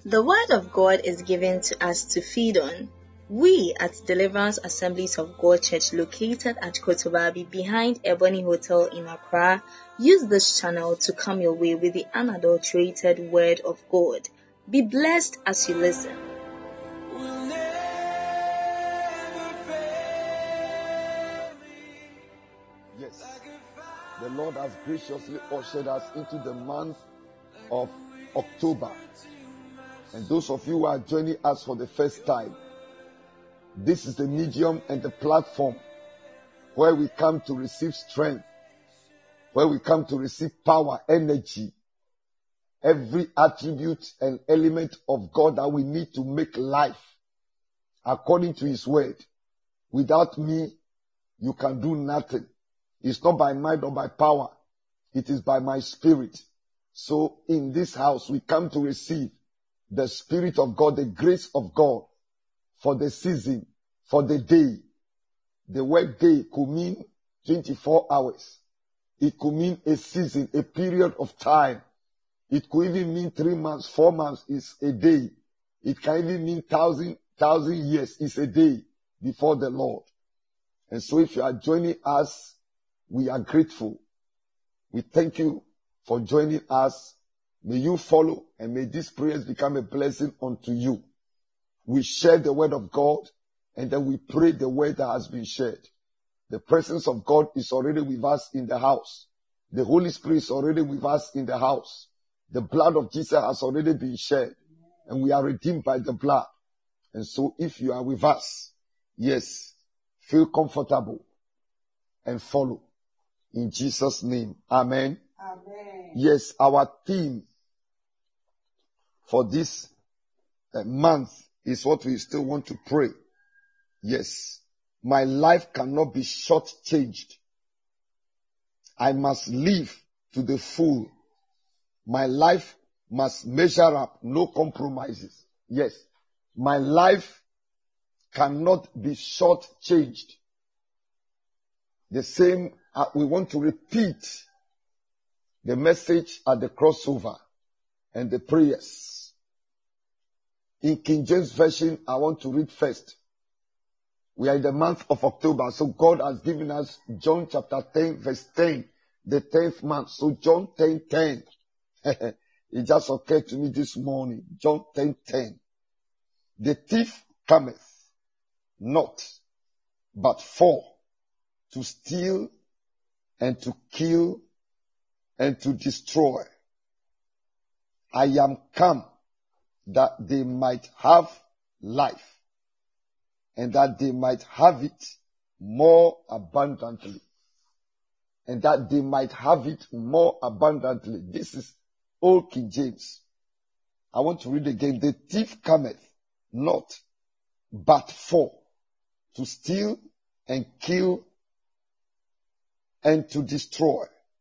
The Word of God is given to us to feed on. We at Deliverance Assemblies of God Church, located at Kotobabi behind Ebony Hotel in Accra, use this channel to come your way with the unadulterated Word of God. Be blessed as you listen. Yes, the Lord has graciously ushered us into the month of October. And those of you who are joining us for the first time, this is the medium and the platform where we come to receive strength, where we come to receive power, energy, every attribute and element of God that we need to make life according to His word. Without me, you can do nothing. It's not by might or by power. It is by my spirit. So in this house, we come to receive the Spirit of God, the grace of God for the season, for the day. The word day could mean 24 hours. It could mean a season, a period of time. It could even mean 3 months, 4 months is a day. It can even mean thousand years is a day before the Lord. And so if you are joining us, we are grateful. We thank you for joining us. May you follow and may these prayers become a blessing unto you. We share the word of God and then we pray the word that has been shared. The presence of God is already with us in the house. The Holy Spirit is already with us in the house. The blood of Jesus has already been shed and we are redeemed by the blood. And so if you are with us, yes, feel comfortable and follow. In Jesus' name, amen. Amen. Yes, our theme for this month is what we still want to pray. Yes, my life cannot be shortchanged. I must live to the full. My life must measure up, no compromises. Yes, my life cannot be shortchanged. The same, we want to repeat the message at the crossover and the prayers. In King James Version, I want to read first. We are in the month of October, so God has given us John chapter 10, verse 10, the 10th month. So John 10:10. It just occurred to me this morning. John 10:10. The thief cometh not, but for to steal and to kill and to destroy. I am come that they might have life and that they might have it more abundantly. And that they might have it more abundantly. This is Old King James. I want to read again. The thief cometh not, but for to steal and kill and to destroy.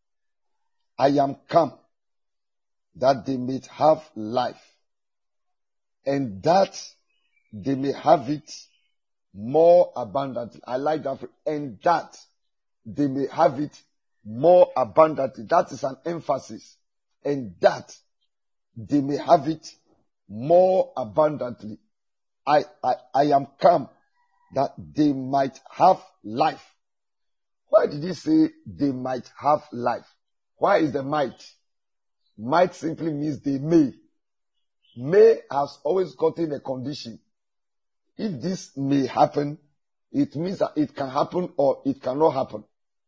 I am come that they may have life and that they may have it more abundantly. I like that. And that they may have it more abundantly. That is an emphasis. And that they may have it more abundantly. I am come that they might have life. Why did he say they might have life? Why is the might? Might simply means they may. May has always gotten a condition. If this may happen, it means that it can happen or it cannot happen.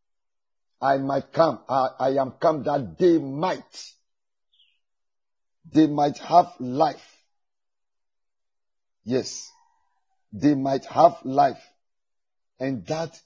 I might come. I am come that they might have life. Yes, they might have life, and that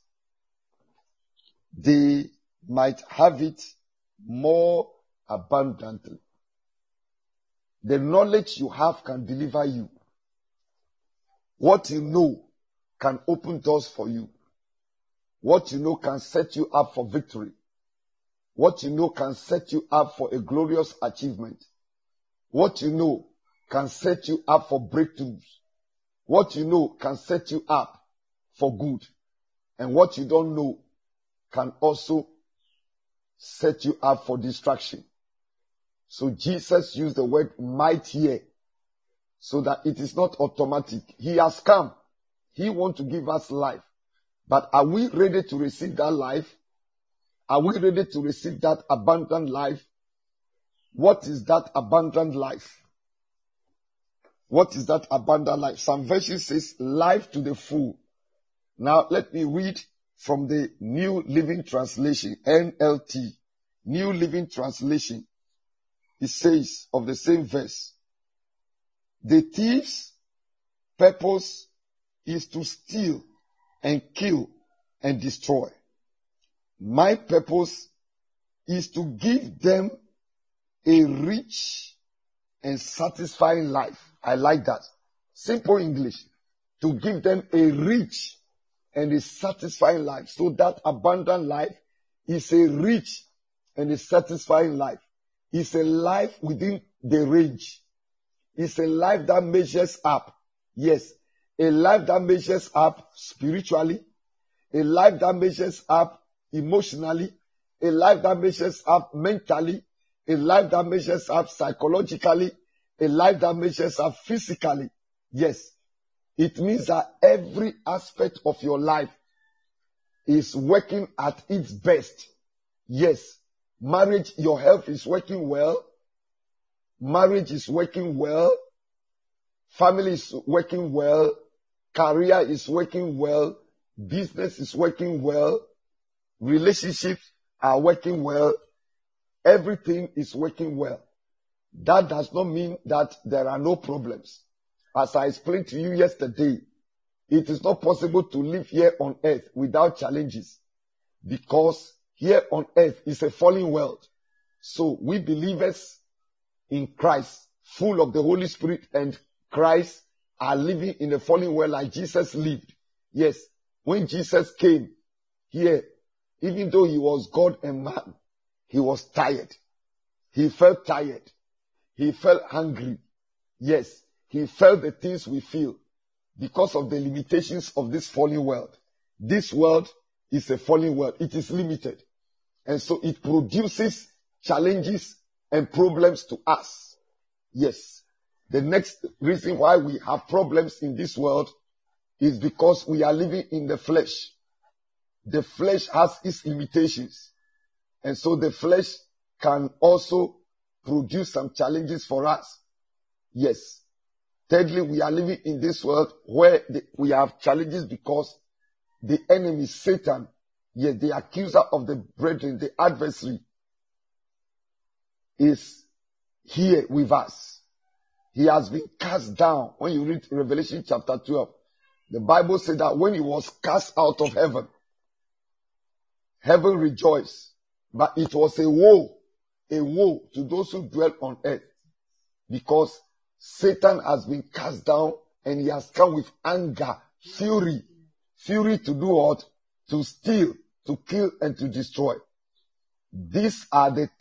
they might have it more abundantly. The knowledge you have can deliver you. What you know can open doors for you. What you know can set you up for victory. What you know can set you up for a glorious achievement. What you know can set you up for breakthroughs. What you know can set you up for good. And what you don't know can also set you up for destruction. So Jesus used the word might here so that it is not automatic. He has come. He wants to give us life. But are we ready to receive that life? Are we ready to receive that abundant life? What is that abundant life? What is that abundant life? Some version says life to the full. Now let me read from the New Living Translation, NLT. New Living Translation. It says of the same verse, the thief's purpose is to steal and kill and destroy. My purpose is to give them a rich and satisfying life. I like that. Simple English. To give them a rich and a satisfying life. So that abundant life is a rich and a satisfying life. It's a life within the range. It's a life that measures up. Yes. A life that measures up spiritually. A life that measures up emotionally. A life that measures up mentally. A life that measures up psychologically. A life that measures up physically. Yes. It means that every aspect of your life is working at its best. Yes. Marriage, your health is working well. Marriage is working well. Family is working well. Career is working well. Business is working well. Relationships are working well. Everything is working well. That does not mean that there are no problems. As I explained to you yesterday, it is not possible to live here on earth without challenges, because here on earth is a fallen world. So we believers in Christ, full of the Holy Spirit and Christ, are living in a fallen world like Jesus lived. Yes, when Jesus came here, even though he was God and man, he was tired. He felt tired. He felt hungry. Yes, he felt the things we feel because of the limitations of this fallen world. This world is a fallen world. It is limited. And so it produces challenges and problems to us. Yes. The next reason why we have problems in this world is because we are living in the flesh. The flesh has its limitations. And so the flesh can also produce some challenges for us. Yes. Thirdly, we are living in this world where we have challenges because the enemy, Satan, yes, the accuser of the brethren, the adversary, is here with us. He has been cast down. When you read Revelation chapter 12, the Bible said that when he was cast out of heaven, heaven rejoiced. But it was a woe to those who dwell on earth, because Satan has been cast down and he has come with anger, fury to do what? To steal, to kill, and to destroy. These are the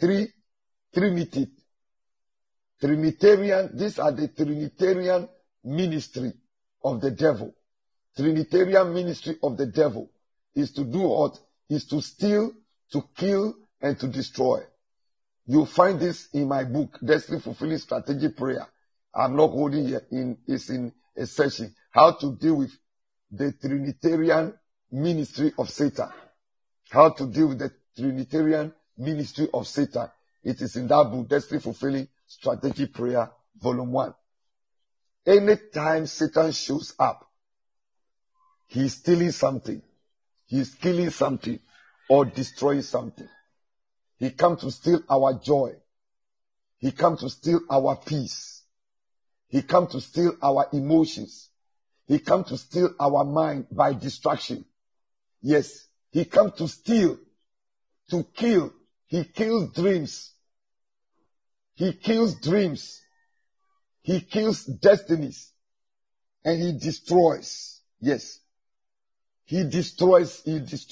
these are the Trinitarian ministry of the devil. Trinitarian ministry of the devil is to do what? Is to steal, to kill, and to destroy. You'll find this in my book, Destiny Fulfilling Strategy Prayer. I'm not holding here. It's in a session. How to deal with the Trinitarian ministry of Satan. How to deal with the Trinitarian ministry of Satan. It is in that book, Destiny Fulfilling Strategy Prayer, Volume 1. Anytime Satan shows up, he's stealing something. He's killing something or destroying something. He comes to steal our joy. He comes to steal our peace. He comes to steal our emotions. He comes to steal our mind by distraction. Yes, he comes to steal, to kill. He kills dreams. He kills dreams. He kills destinies. And he destroys. Yes. He destroys.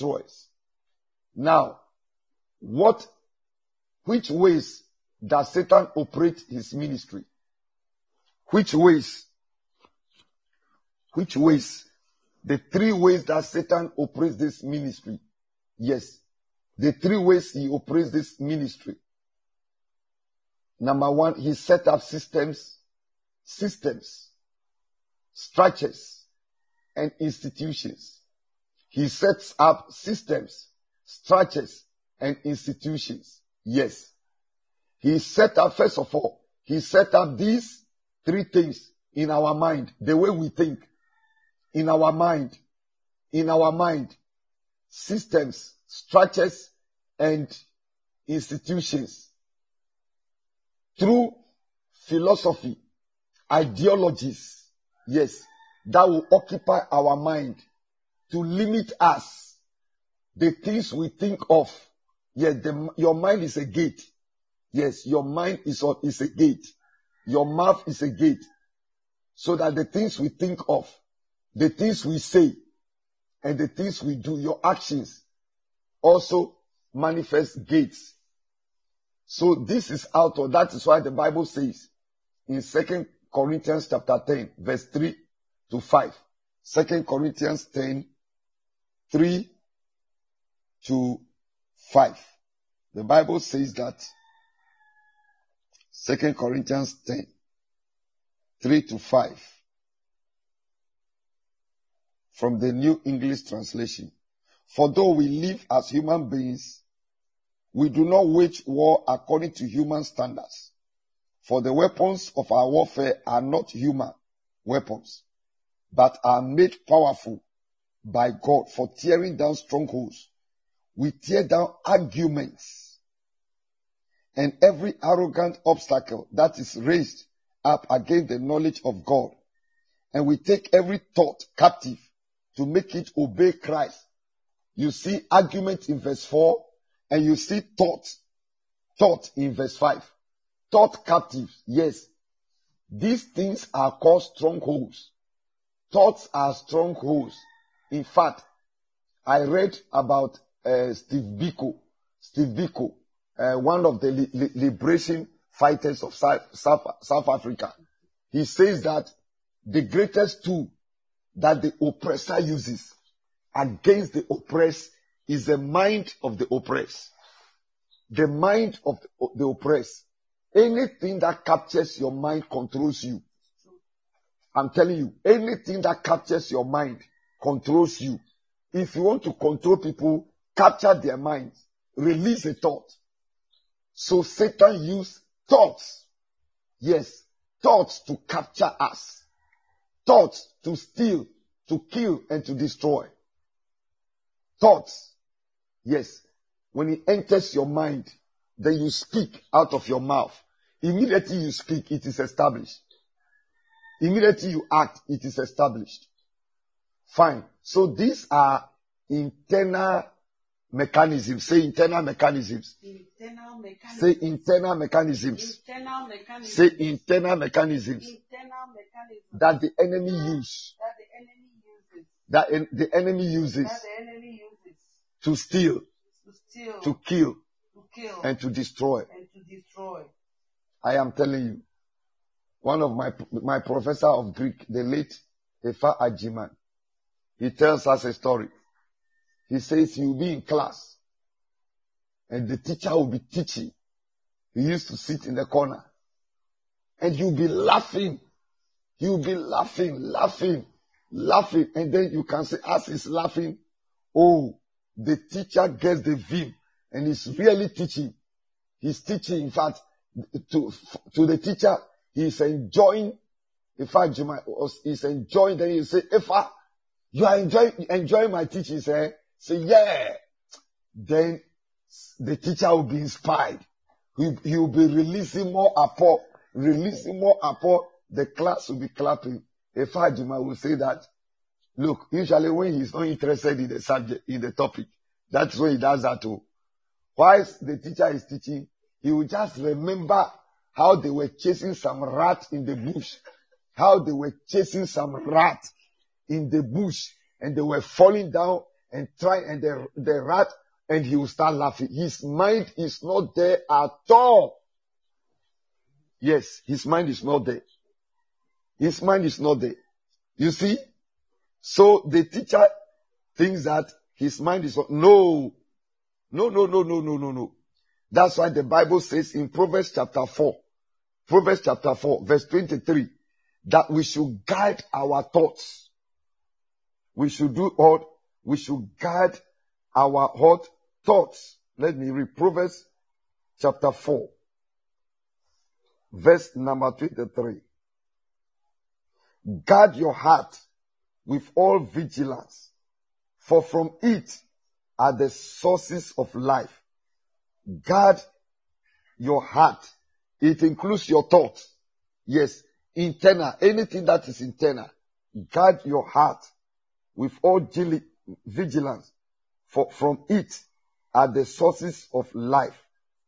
Now, which ways does Satan operate his ministry? Which ways? The 3 ways that Satan operates this ministry. Yes. The 3 ways he operates this ministry. Number 1, he set up systems systems, structures, and institutions. He sets up systems, structures, and institutions. Yes. He set up, first of all, he set up these three things in our mind, the way we think, in our mind, systems, structures, and institutions. Through philosophy, ideologies, yes, that will occupy our mind to limit us. The things we think of. Yes, your mind is a gate. Yes, your mind is a gate. Your mouth is a gate. So that the things we think of, the things we say, and the things we do, your actions, also manifest gates. So this is out of, that is why the Bible says in 2 Corinthians chapter 10, verse 3 to 5. 2 Corinthians 10, 3 to 5. The Bible says that 2 Corinthians 10, 3 to 5. From the New English Translation. For though we live as human beings, we do not wage war according to human standards. For the weapons of our warfare are not human weapons, but are made powerful by God for tearing down strongholds. We tear down arguments and every arrogant obstacle that is raised up against the knowledge of God. And we take every thought captive to make it obey Christ. You see argument in verse 4 and you see thought in verse 5. Thought captive, yes. These things are called strongholds. Thoughts are strongholds. In fact, I read about Steve Biko, one of the liberation fighters of South Africa. He says that the greatest tool that the oppressor uses against the oppressed is the mind of the oppressed. The mind of the oppressed. Anything that captures your mind controls you. I'm telling you, anything that captures your mind controls you. If you want to control people, capture their minds. Release a thought. So Satan used thoughts. Yes, thoughts to capture us. Thoughts to steal, to kill, and to destroy. Thoughts. Yes. When it enters your mind, then you speak out of your mouth. Immediately you speak, it is established. Immediately you act, it is established. Fine. So these are internal mechanisms. Say internal mechanisms. Internal mechanisms. Say internal mechanisms. Internal mechanisms. Say internal mechanisms. Internal mechanisms. That the enemy uses. That the enemy uses. That the enemy uses. That the enemy uses. To steal. To steal. To kill. To kill. And to destroy. And to destroy. I am telling you. One of my professor of Greek, the late Efa Ajiman, he tells us a story. He says he will be in class and the teacher will be teaching. He used to sit in the corner and he'll be laughing. He'll be laughing. And then you can say, as he's laughing, oh, the teacher gets the vim and he's really teaching. He's teaching, in fact, to the teacher, he's enjoying. He's enjoying. Then you say, Efa, you are enjoying my teaching, say, yeah. Then the teacher will be inspired. He will be releasing more apport. The class will be clapping. Efa Juma will say that, look, usually when he's not interested in the subject, in the topic, that's when he does that too. Whilst the teacher is teaching, he will just remember how they were chasing some rat in the bush. And they were falling down and the rat, and he will start laughing. His mind is not there at all. Yes, his mind is not there. You see? So the teacher thinks that his mind is not. No. That's why the Bible says in Proverbs chapter 4, verse 23, that we should guide our thoughts. We should do what? We should guide our hot thoughts. Let me read Proverbs chapter 4, verse number 23. Guard your heart with all vigilance, for from it are the sources of life. Guard your heart. It includes your thoughts. Yes, internal, anything that is internal. Guard your heart with all vigilance, for from it are the sources of life.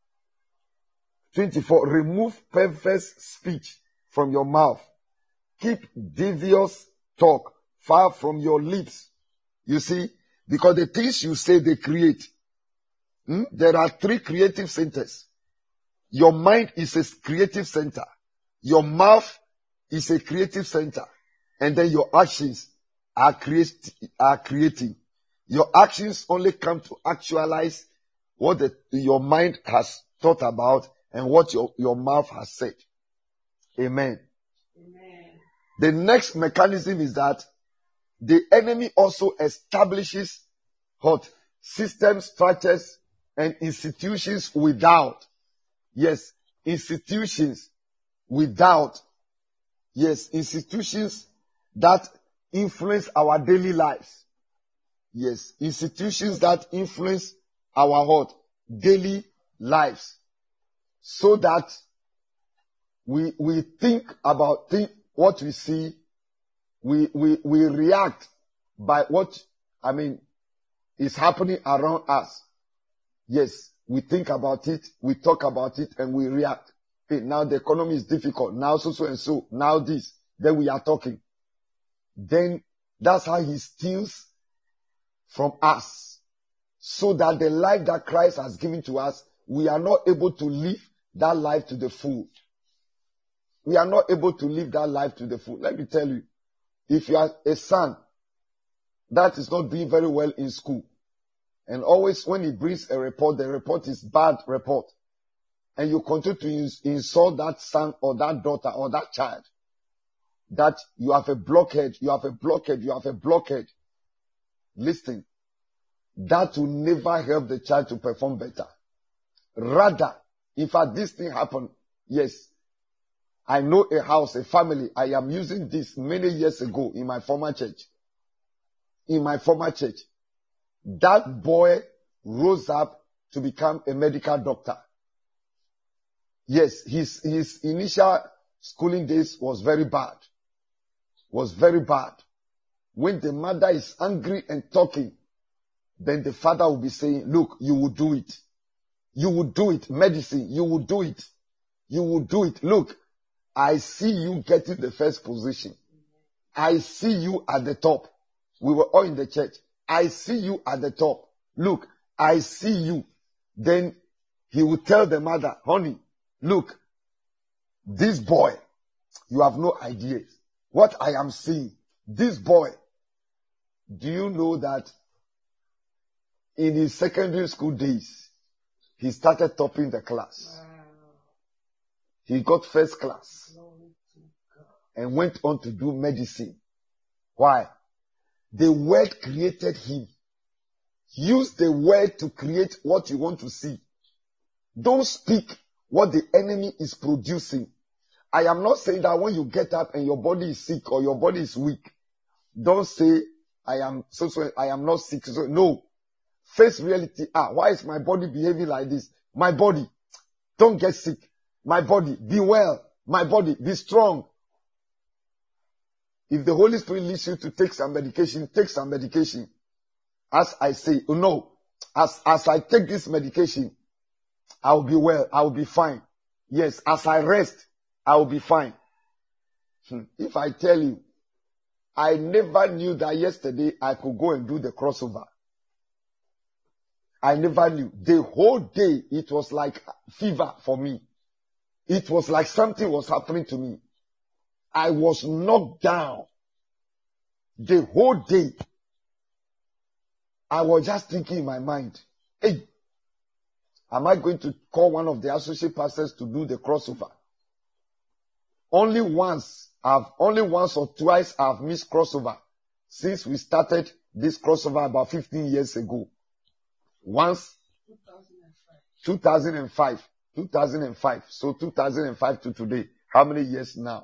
24. Remove perverse speech from your mouth. Keep devious talk far from your lips. You see, because the things you say, they create. There are 3 creative centers. Your mind is a creative center. Your mouth is a creative center. And then your actions are creating. Your actions only come to actualize what your mind has thought about and what your mouth has said. Amen. Amen. The next mechanism is that the enemy also establishes systems, structures, and institutions without. Yes, institutions without. Yes, institutions that influence our daily lives. Yes, institutions that influence our daily lives. So that we think about what we see, we react by what, is happening around us. Yes, we think about it, we talk about it, and we react. Hey, now the economy is difficult, now so and so, now this, then we are talking. Then that's how he steals from us. So that the life that Christ has given to us, we are not able to live that life to the full. We are not able to live that life to the full. Let me tell you, if you are a son that is not doing very well in school, and always when he brings a report, the report is bad report, and you continue to insult that son or that daughter or that child, that you have a blockhead, you have a blockhead, you have a blockhead. Listen, that will never help the child to perform better. Rather, in fact, this thing happened. Yes, I know a house, a family. I am using this many years ago in my former church. In my former church, that boy rose up to become a medical doctor. Yes, his initial schooling days was very bad. Was very bad. When the mother is angry and talking, then the father will be saying, look, you will do it. You will do it. Medicine, you will do it. You will do it. Look, I see you getting the first position. I see you at the top. We were all in the church. I see you at the top. Look, I see you. Then he will tell the mother, honey, look, this boy, you have no idea what I am seeing. This boy, do you know that in his secondary school days, he started topping the class. Wow. He got first class Glory to God. and went on to do medicine. Why? The word created him. Use the word to create what you want to see. Don't speak what the enemy is producing. I am not saying that when you get up and your body is sick or your body is weak, don't say, I am not sick. So, no. Face reality. Why is my body behaving like this? My body, don't get sick. My body, be well. My body, be strong. If the Holy Spirit leads you to take some medication, take some medication. As I say, no, as I take this medication, I will be well. I will be fine. Yes, as I rest, I will be fine. If I tell you, I never knew that yesterday I could go and do the crossover. I never knew. The whole day, it was like fever for me. It was like something was happening to me. I was knocked down. The whole day, I was just thinking in my mind, hey, am I going to call one of the associate pastors to do the crossover? Only once I've only once or twice I've missed crossover since we started this crossover about 15 years ago. Once, 2005. So 2005 to today. How many years now?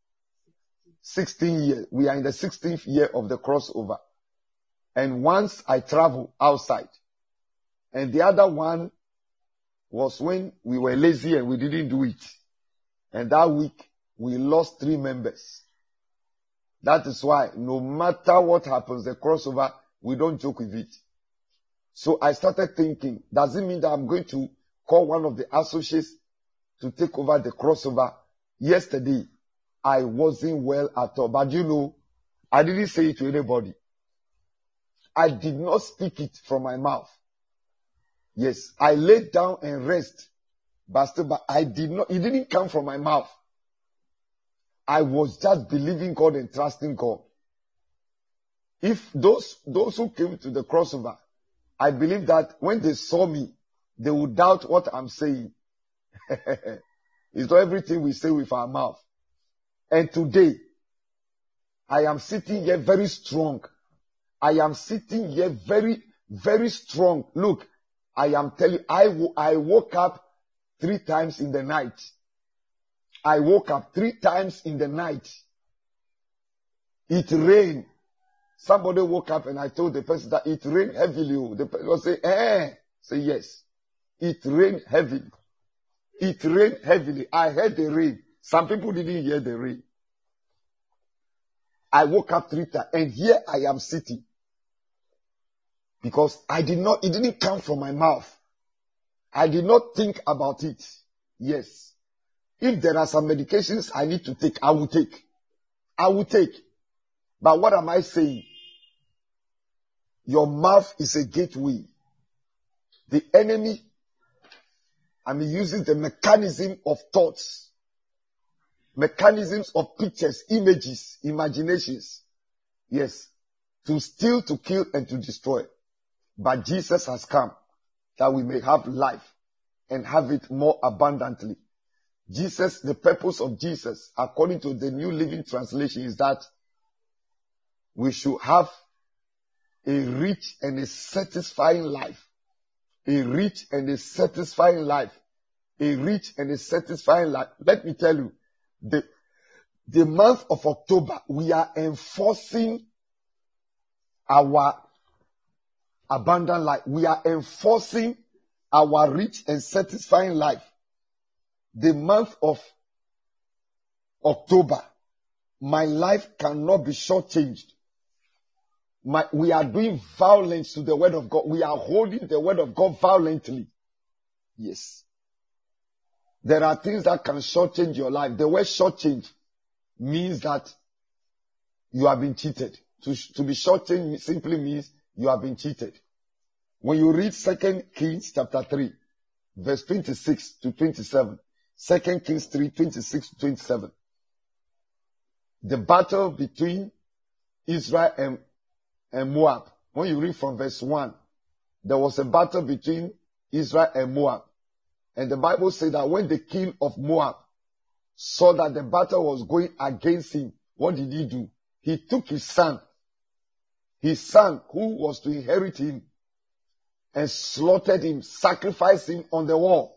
16 years. We are in the 16th year of the crossover. And once I travel outside. And the other one was when we were lazy and we didn't do it. And that week, we lost 3 members. That is why no matter what happens, the crossover, we don't joke with it. So I started thinking, does it mean that I'm going to call one of the associates to take over the crossover? Yesterday, I wasn't well at all. But you know, I didn't say it to anybody. I did not speak it from my mouth. Yes, I laid down and rest. But I did not, it didn't come from my mouth. I was just believing God and trusting God. If those who came to the crossover, I believe that when they saw me, they would doubt what I'm saying. It's not everything we say with our mouth. And today, I am sitting here very strong. I am sitting here very, very strong. Look, I am telling you, I woke up 3 times in the night. I woke up 3 times in the night. It rained. Somebody woke up and I told the person that it rained heavily. The person say, Say yes. It rained heavily. It rained heavily. I heard the rain. Some people didn't hear the rain. I woke up 3 times and here I am sitting. Because it didn't come from my mouth. I did not think about it. Yes. If there are some medications I need to take, I will take. I will take. But what am I saying? Your mouth is a gateway. The enemy, using the mechanism of thoughts, mechanisms of pictures, images, imaginations. Yes. To steal, to kill, and to destroy. But Jesus has come that we may have life and have it more abundantly. Jesus, the purpose of Jesus, according to the New Living Translation, is that we should have a rich and a satisfying life. A rich and a satisfying life. A rich and a satisfying life. Let me tell you, the month of October, we are enforcing our abundant life. We are enforcing our rich and satisfying life. The month of October, my life cannot be shortchanged. We are doing violence to the word of God. We are holding the word of God violently. Yes. There are things that can shortchange your life. The word shortchange means that you have been cheated. To be shortchanged simply means you have been cheated. When you read 2 Kings chapter 3, verse 26 to 27, 2 Kings 3, 26 to 27, the battle between Israel and Moab. When you read from verse 1, there was a battle between Israel and Moab. And the Bible said that when the king of Moab saw that the battle was going against him, what did he do? He took his son who was to inherit him, and slaughtered him, sacrificed him on the wall.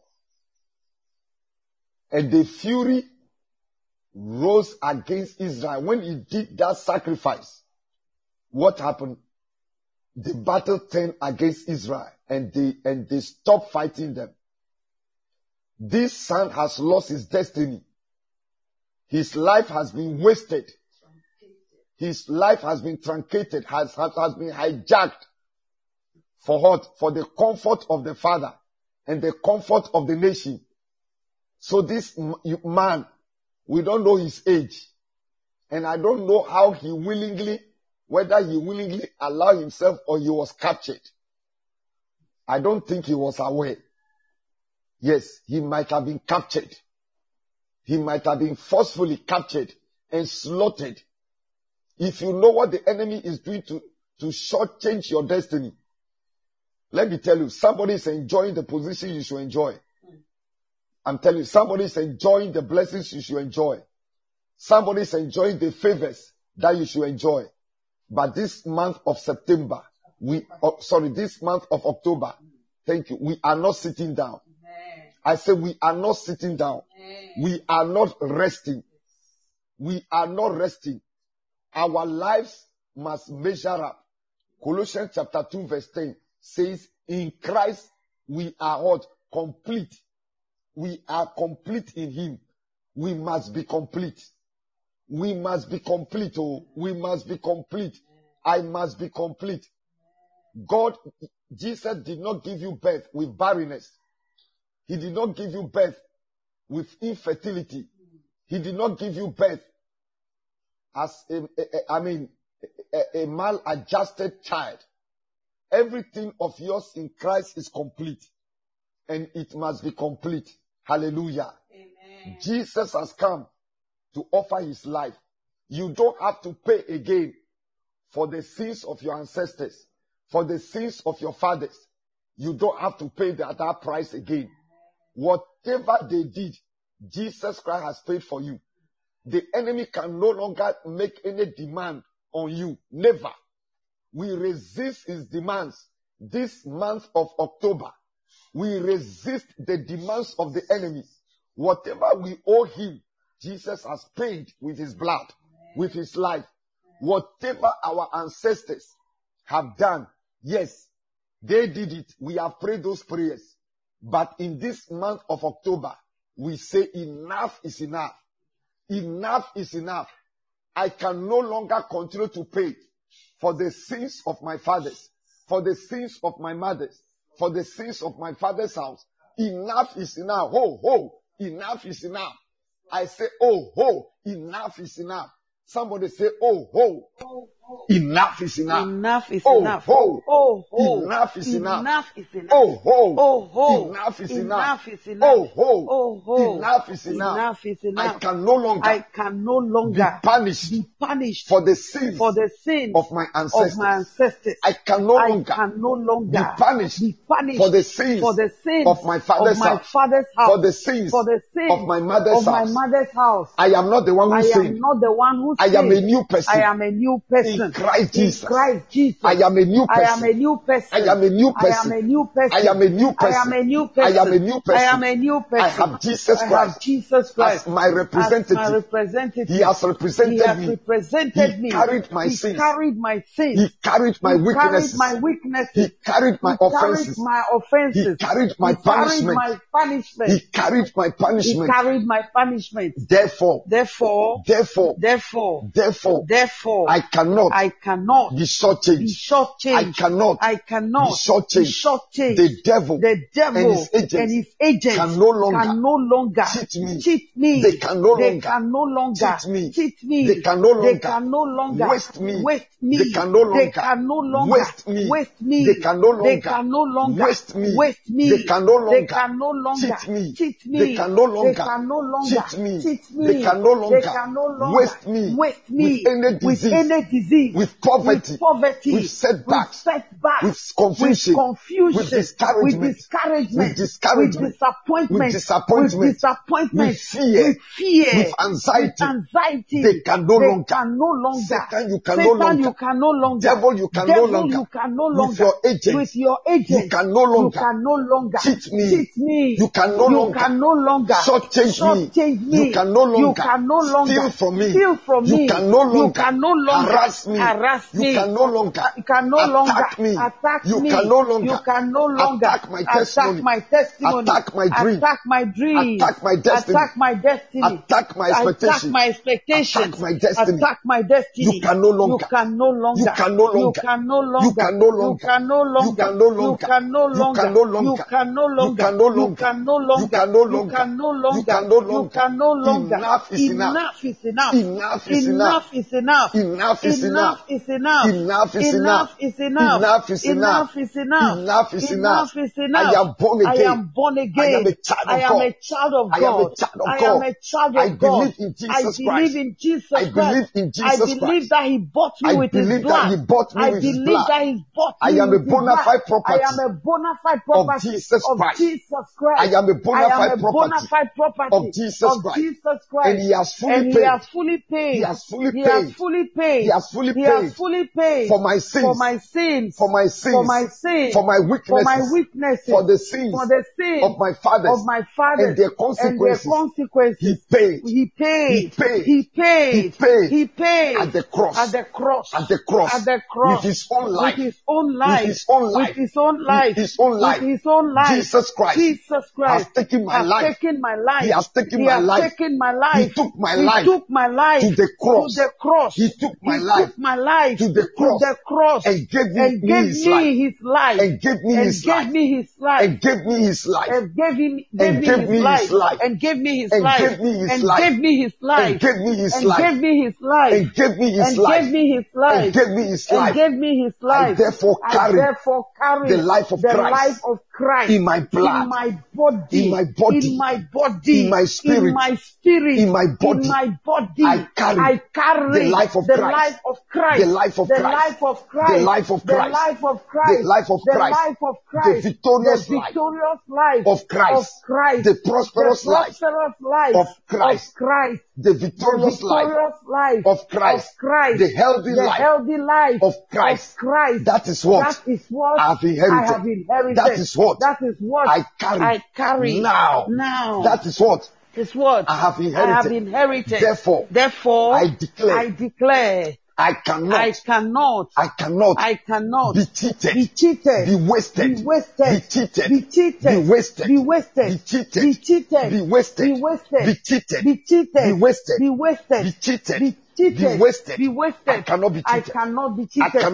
And the fury rose against Israel. When he did that sacrifice, what happened? The battle turned against Israel, and they stopped fighting them. This son has lost his destiny. His life has been wasted. His life has been truncated, has been hijacked. For what? For the comfort of the father and the comfort of the nation. So this man, we don't know his age. And I don't know how whether he willingly allowed himself or he was captured. I don't think he was aware. Yes, he might have been captured. He might have been forcefully captured and slaughtered. If you know what the enemy is doing to shortchange your destiny, let me tell you, somebody is enjoying the position you should enjoy. I'm telling you, somebody is enjoying the blessings you should enjoy. Somebody is enjoying the favors that you should enjoy. But this month of September, this month of October, thank you, we are not sitting down. I say we are not sitting down. We are not resting. We are not resting. Our lives must measure up. Colossians chapter 2 verse 10 says, in Christ we are what? Complete. We are complete in Him. We must be complete. We must be complete. Oh, we must be complete. I must be complete. Jesus did not give you birth with barrenness. He did not give you birth with infertility. He did not give you birth as a maladjusted child. Everything of yours in Christ is complete. And it must be complete. Hallelujah. Amen. Jesus has come to offer His life. You don't have to pay again for the sins of your ancestors, for the sins of your fathers. You don't have to pay that price again. Whatever they did, Jesus Christ has paid for you. The enemy can no longer make any demand on you. Never. We resist his demands this month of October. We resist the demands of the enemy. Whatever we owe him, Jesus has paid with his blood, with his life. Whatever our ancestors have done, yes, they did it. We have prayed those prayers. But in this month of October, we say enough is enough. Enough is enough. I can no longer continue to pay for the sins of my fathers, for the sins of my mothers, for the sins of my father's house. Enough is enough. Ho, ho. Enough is enough. I say, oh, ho. Enough is enough. Somebody say, oh, ho. Enough is enough. Enough is Oh, enough. ho. Oh, ho. Enough is enough. Enough is enough. Oh, ho. Oh, ho. Enough is enough. Enough is enough. Oh, ho. Oh, ho. Enough is enough. Enough is I enough. can no longer I can no longer be punished for the sins the sins of my ancestors. I can no longer be punished for the sins of my father's house. For the sins of my mother's house. I am not the one who sinned. I am a new person. I am a new person. In Christ Jesus. In Christ Jesus. I am a new person. I am a new person. I am a new person. I am a new person. I am a new person. I am a new person. I am a new person. I am a new person. I have Jesus Christ. I have Jesus Christ as my representative. As my representative. He has represented He has me. represented me. He carried my He sins. carried my sins. He carried my weaknesses. He carried my weaknesses. He carried my offenses. He carried my offenses. He carried my He punishment. carried my punishment. He carried my punishment. He carried my punishment. Therefore, I cannot be shortchanged. I cannot be shortchanged. The devil and his agents can no longer cheat me. They can no longer cheat me. They can no longer waste me. They can no longer waste me. They can no longer waste me. They can no longer cheat me. They can no longer cheat me. They can no longer waste me with any disease, with poverty, with setbacks, with confusion, with discouragement, with disappointment, with fear, with anxiety. They can no longer. Satan, you can no longer. Devil, you can no longer. With your agents, you can no longer cheat me. You can no longer shortchange me. You can no longer steal from me. You can no longer harass me. You can no longer attack me. You can no longer attack my testimony. Attack my dream. Attack my destiny. Attack my expectation. Attack my destiny. You can no longer. You can no longer. You can no longer. You can no longer. You can no longer. You can no longer. You can no longer. You can no longer. You can no longer. You can no longer. You can no longer. You can no longer. You can no longer. Enough is enough. Enough is enough. Enough is enough. Enough is enough. Enough is enough. Enough is Enough enough. is enough. Enough is enough. Enough is enough. Enough is enough. Enough is I enough. am born I again. am born I again. am a child I of am God. a child of I am a God. child of I am God. a child I of God. believe in I Jesus believe Christ. in Jesus I believe Christ. in I Jesus believe Christ. that He bought me I with His believe that blood. He bought me I with His believe blood. that He bought I me am a with His bona blood. fide I property am a bona fide of property Jesus of Christ. Jesus Christ. I am a I bona am fide a bona property fide property of Jesus of Christ. Jesus And Christ. He has fully And He paid. has fully He paid. has fully He has paid. fully paid. He has fully He has paid fully paid for my for sins, my sins, for my for sins, my sins, for my for my weaknesses, weaknesses, for the sins for the sins of my fathers of my and fathers their and their consequences. He consequences. paid. He paid. He paid. He paid. He paid He paid at the cross. at the cross. At the cross. At the cross. With His own life. With His own With life. His own With life. His own life. With His own With life. His own life. Jesus Christ Jesus has Christ taken my has life. taken my life. He has taken He my has life. taken my He life. took my He life took my life to the cross. To the cross. He took my He life took my life to the cross. To the cross. And gave me And gave His me life. His life. And gave me And His gave life. me His life. And gave me His life. And gave me And gave me His life. And gave me His And life. gave me His And life. gave me His life. And gave me His And life. gave me His life. And gave me His And life. gave me His life. And gave me His And life. gave me His I life. therefore I carry therefore carry the life of the Christ life of Christ in my blood, in my body, in my body, in my body, in my spirit, in my spirit, in my body. in my body. I carry the life of the Christ. life of Christ, The life of the Christ. life of Christ, The life of the Christ. life of Christ, The life of the Christ. life of Christ, The victorious the life victorious life of Christ. The prosperous the life prosperous life of Christ. of Christ. The The victorious life victorious life of Christ. The healthy the life healthy life of Christ. That is what That is what I have inherited. I have inherited. That is what That is what I carry now. That is what is what I have inherited. Therefore, I declare I cannot be cheated, be wasted, be cheated, be wasted, be cheated, be wasted, be cheated, be wasted, be cheated, be wasted. I cannot be cheated. I cannot be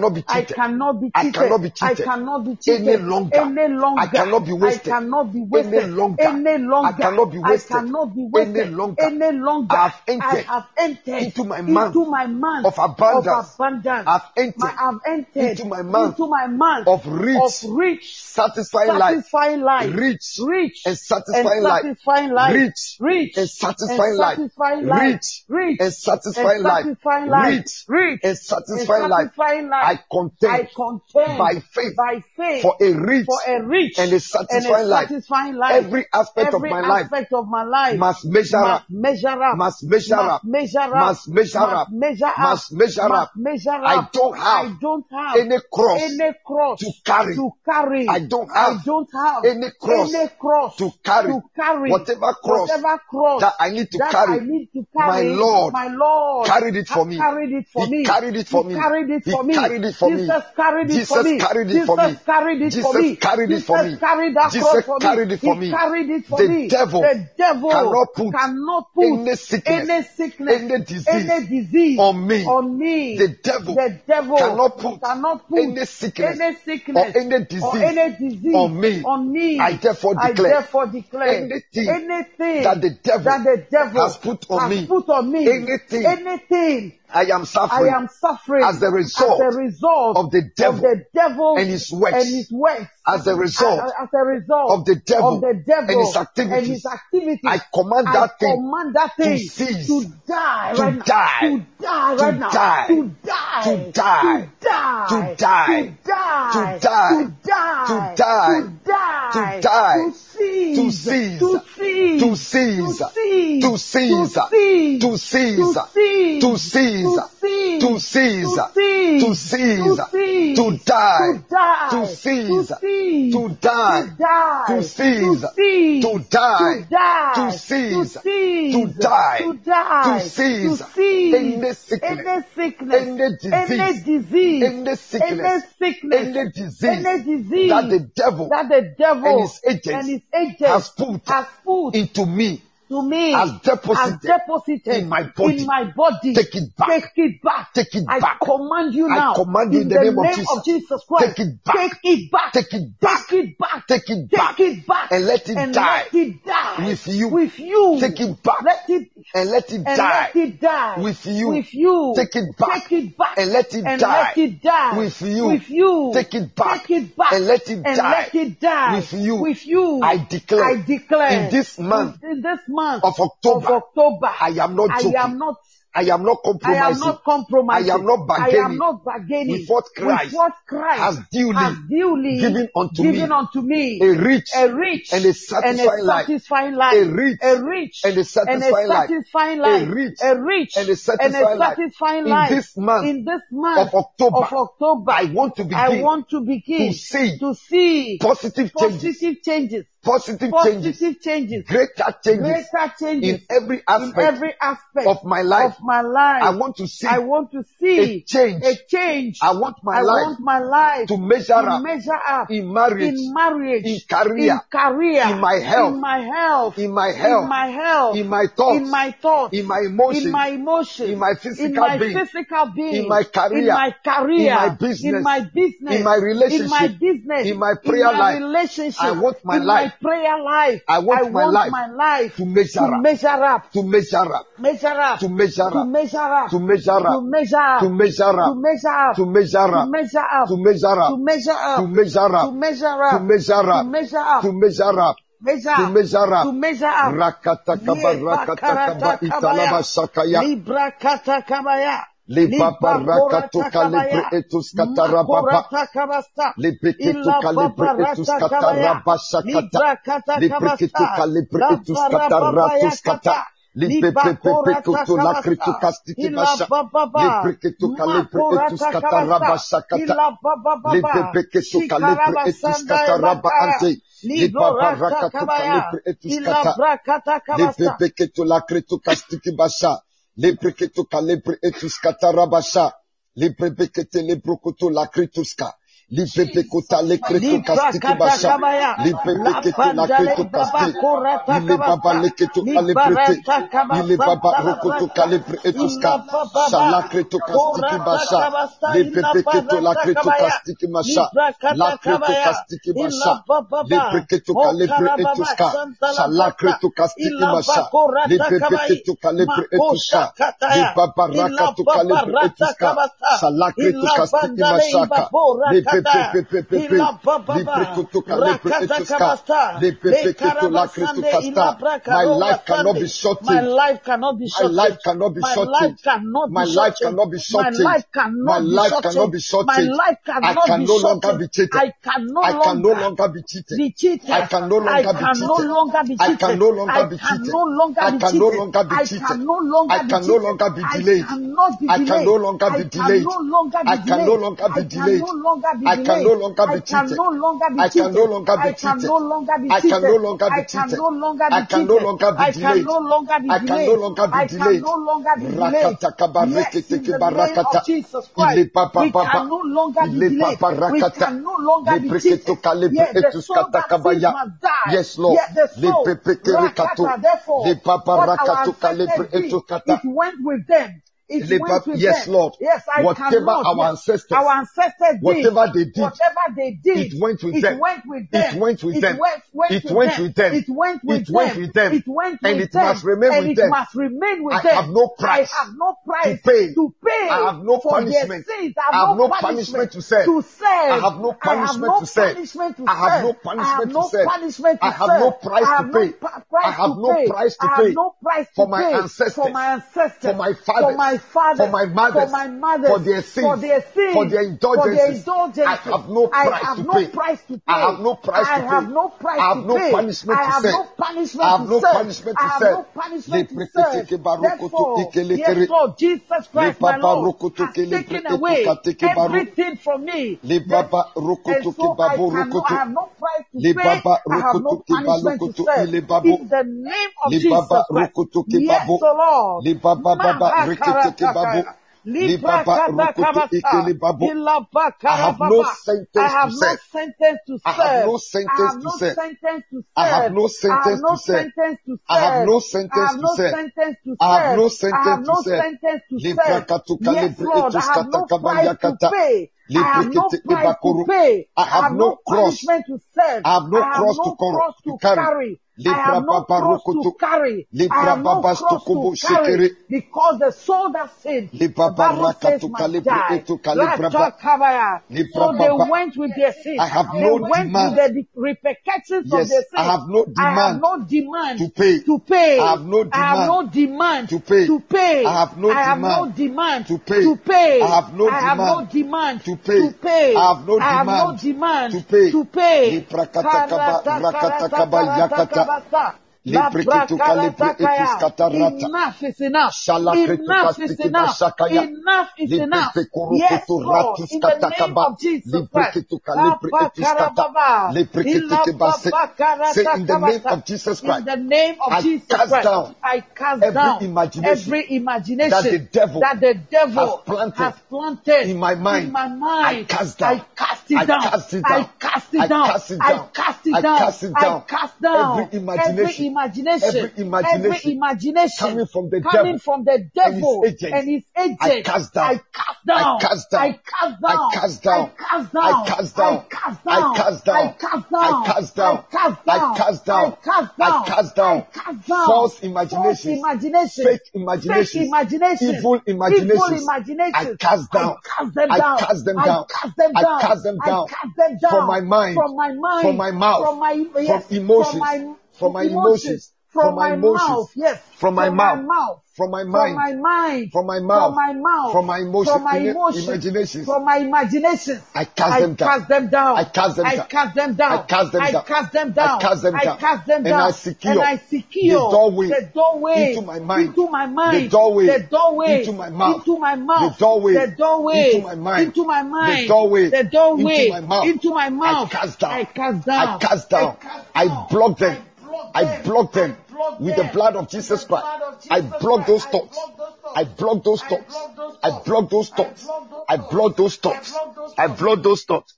cheated any longer. I cannot be wasted any longer. I cannot be wasted any longer. I have entered into my month of abundance. I have entered into my month of rich, satisfying life. Rich and satisfying life. Rich and satisfying life. Rich and satisfying life. Rich and satisfying life. I contend by faith for a rich and a satisfying life. Every aspect of my life must measure up. Must measure up. Must measure up. Must measure up. I don't have any cross to carry. I don't have any cross to carry. Whatever cross that I need to carry, my Lord carried it for me. He carried it for me. He carried it for me. Jesus carried it for me. Jesus carried it for me. Jesus carried it for me. The devil cannot put any sickness, any disease on me. The devil cannot put any sickness or any disease on me. I therefore declare anything that the devil has put on me, anything I am suffering as a result of the devil and his works. As a result of the devil and his activities. I command that thing to cease, to die, to die, to die, to die, to die, to die, to die, to die, to cease, to cease, to cease, to cease, to cease, to cease, to cease, to die, to cease, to die, to cease, to die, to cease, to die, to cease, any sickness, any disease, any sickness, any disease that the devil and his agents has put into me. As deposited in my body. Take it back. Take it back. I command you now. I command you in the name of Jesus Christ. Take it back. Take it back. Take it back. Take it back. Take it back. Take it back. And let it die. Let it die with you. With you. Take it back. Let it and let it and die let it die with you. with you. Take it back Take it back and let it and die let it die with you. with you. Take it back Take it back and let it and die let it die with you. with you. I declare in this month of October, I am not joking. I am not compromising. I am not bargaining with what Christ has duly given unto me. A rich and a satisfying life. A rich and a satisfying life. A rich and a satisfying life. In this month of October, I want to begin to see positive changes. Positive changes, greater changes in every aspect of my life. I want to see a change. I want my life to measure up in marriage, in career, in my health, in my thoughts, in my emotions, in my physical being, in my career, in my business, in my relationship, in my prayer life. I want my life. I want my life to measure up. Le baba rakato kalibre etus katarababa. Le beketu kalibre etus katarabashakata. Le breketu kalibre etus kataratus kata. Le bebebebekoto la kritu kastiki basha. Le breketu kalibre etus katarabashakata. Le bebeketu kalibre etus kataraba ante. Le baba rakato kalibre etus kata. Le bebeketu la kritu kastiki basha. Lebreketo kalebre etus katarabasha. Lebrekete lebrokoto la krituska. Libebekota le kreto kastiki basha. Libebekete la kreto kasti. Ile baba leketo kalebrete. Ile baba rokoto kalebre etuska. Shala kreto kastiki basha. Lebebeketo la kreto kastiki masha. La kreto kastiki basha. Lebreketo kalebre etuska. Shala kreto kastiki masha. Lebebeketo kalebre etuska. Lebaba rakato kalebre etuska. Shala kreto kastiki mashaka. My life cannot be shortened. My life cannot be shortened. My life cannot be shortened. My life cannot be shortened. My life cannot be shortened. I can no longer be cheated. I can no longer be cheated. I can no longer be cheated. I can no longer be cheated. I can no longer be cheated. I can no longer be delayed. I can no longer be delayed. I can no longer be delayed. I can no longer be cheated. I can no longer be cheated. I can no longer be cheated. I can no longer be delayed. I can no longer be delayed. Rakata kabarekete kebarakata. Ile papa papa. Ile papa rakata. Le breketo kalebre etuskata kabaya. Yes, Lord. Le pepe kerekato. Le papa rakato kalebre etuskata. It went with them. Yes, Lord. Yes, whatever our ancestors did, whatever they did, it went with them. It went with them. It went with them. It went with them. And it must remain with them. I have no price to pay. I have no punishment. I have no punishment to serve. I have no punishment to serve. I have no punishment to serve. I have no price to pay. I have no price to pay for my ancestors, for my fathers, for my mothers, for their sins, for their indulgences. I have no price to pay. I have no price to pay. I have no punishment to serve. I have no punishment to serve. Yes, Lord, Jesus Christ, my Lord, has taken away everything from me. And so I have no price to pay. I have no punishment to serve. In the name of Jesus Christ. Yes, Lord. I have no sentence to serve. I have no sentence to serve. I have no sentence to serve. I have no sentence to serve. I have no sentence to serve. I have no sentence to serve. Yes, Lord, I have no price to pay. I have no price to pay. I have no punishment to serve. I have no cross to carry. I have no cross to carry. I have no cross to carry. Because the soul that sinned, the Bible says must die. So they went with their sin. I have no demand. With the repercussions of their sin. I have no demand to pay. I have no demand to pay. I have no demand to pay. To pay. I have no demand to pay. To pay. I have no demand to pay. To pay. Enough is enough. Enough is enough. Enough is enough. Enough is enough. Yes, Lord, in the name of Jesus Christ. Say in the name of Jesus Christ. In the name of Jesus Christ. I cast down every imagination that the devil has planted in my mind. I cast down. I cast it down. I cast it down. I cast it down. I cast down every imagination coming from the devil and his agent. I cast down. I cast down. I cast down. I cast down. I cast down. I cast down. I cast down. I cast down. I cast down. I cast down. I cast down. I cast down. I cast down. I cast down. False imaginations. Fake imaginations. Evil imaginations. I cast down. I cast them down. I cast them down. From my mind. From my mind. From my mouth. From my emotions. From my emotions. From my mouth, yes. From my mouth. From my mind. From my mind. From my mouth. From my mouth. From my emotions. From my emotions. Imaginations. From my imaginations. I cast them down. I cast them down. I cast them down. I cast them down. I cast them down. I cast them down. I cast them down. I cast them down. And I secure the doorway into my mind. Into my mind. The doorway into my mouth. Into my mouth. The doorway into my mind. Into my mind. The doorway into my mouth. Into my mouth. I cast down. I cast down. I cast down. I block them. I block them with the blood of Jesus Christ. I block those thoughts. I block those thoughts. I block those thoughts. I block those thoughts. I block those thoughts.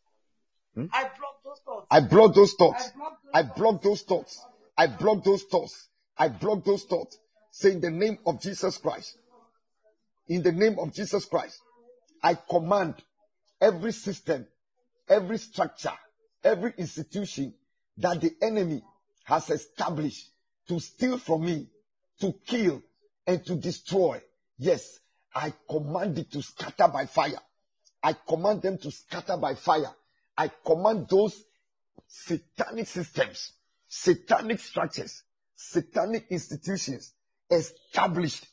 I block those thoughts. I block those thoughts. I block those thoughts. I block those thoughts. Say in the name of Jesus Christ. In the name of Jesus Christ. I command every system, every structure, every institution that the enemy has established to steal from me, to kill, and to destroy. Yes, I command it to scatter by fire. I command them to scatter by fire. I command those satanic systems, satanic structures, satanic institutions established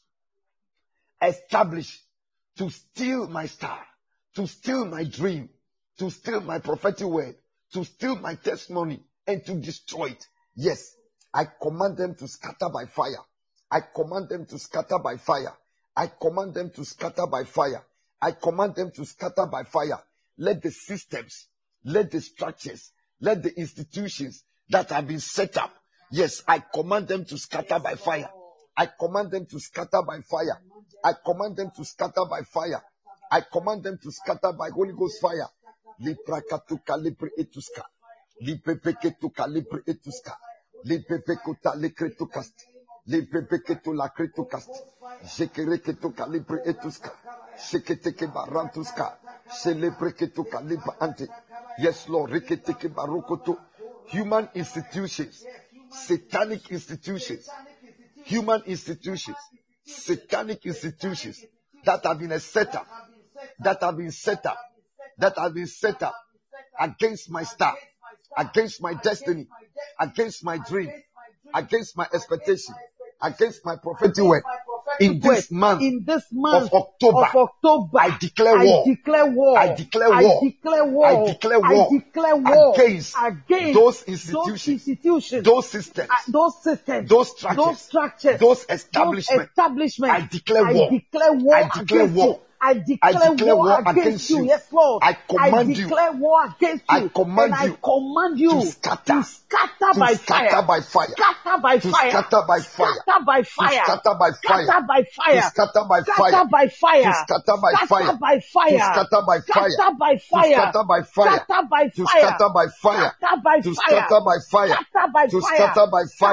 to steal my star, to steal my dream, to steal my prophetic word, to steal my testimony, and to destroy it. Yes, I command them to scatter by fire. I command them to scatter by fire. I command them to scatter by fire. I command them to scatter by fire. Let the systems, let the structures, let the institutions that have been set up, yes, I command them to scatter by fire. I command them to scatter by fire. I command them to scatter by fire. I command them to scatter by Holy Ghost fire. Liprakatuka libre etuska. Lipepeketuka libre etuska. Lipepekuta likretukast. Lipepeketu lakretukast. Jekereketuka libre etuska. Sheketeke barantuska. Shelebreketuka libre ante. Yes, Lord. Reketeke barokoto. Human institutions. Satanic institutions. Human institutions. Satanic institutions that have been set up. That have been set up. That have been set up against my star, against my destiny, against my dream, against my expectation, against my prophetic word. In this month of October, I declare war. I declare war against those institutions, those systems, those structures, those establishments. I declare war. I declare war. I declare war against you. Yes, Lord. I command you. I declare war against you. I command you to scatter by fire. Scatter by fire. Scatter by fire. Scatter by fire. Scatter by fire. Scatter by fire. Scatter by fire. Scatter by fire. Scatter by fire. Scatter by fire. Scatter by fire. Scatter by fire. Scatter by fire. Scatter by fire. Scatter by fire. Scatter by fire. Scatter by fire. Scatter by fire. Scatter by fire. Scatter by fire.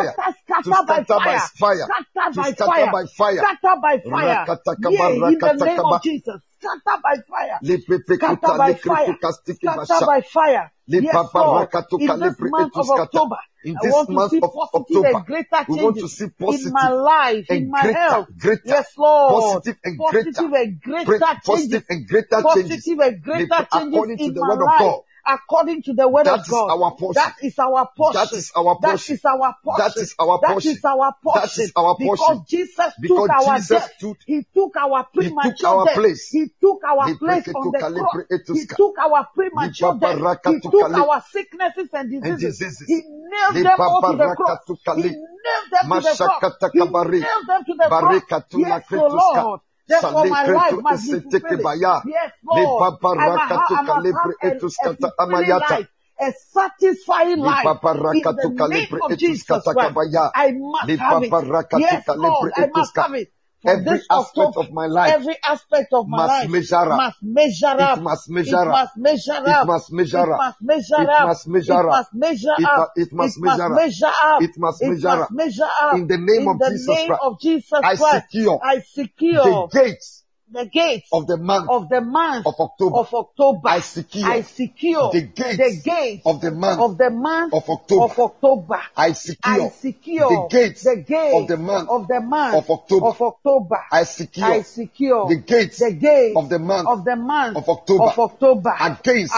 scatter by fire. Scatter by fire. Scatter by fire. Yeah, in the name of Jesus. Scatter by fire. Scatter by fire. Scatter by fire. Yes, Lord. In this month of October, I want to see positive and greater changes in my life, in my health. Yes, Lord. Positive and greater changes. Positive and greater changes in my life. According to the word of God. That is our portion. That is our portion. That is our portion. That is our portion. Because Jesus took our death. He took our premature death. He took our place on the cross. He took our premature death. He took our sicknesses and diseases. He nailed them all to the cross. He nailed them to the cross. He nailed them to the cross. Yes, Lord. Therefore, my life must be fulfilling. Yes, Lord. I must have a satisfying life in the name of Jesus Christ. I must have it. Yes, Lord, I must have it. Every aspect of my life, every aspect of my life must measure up. It must measure up. It must measure up. It must measure up. It must measure up. It must measure up. It must measure up. It must measure up. In the name of Jesus Christ, I secure the gates of the month of October. I secure the gates of the month of October. I secure the gates of the month of October. I secure the gates of the month of October against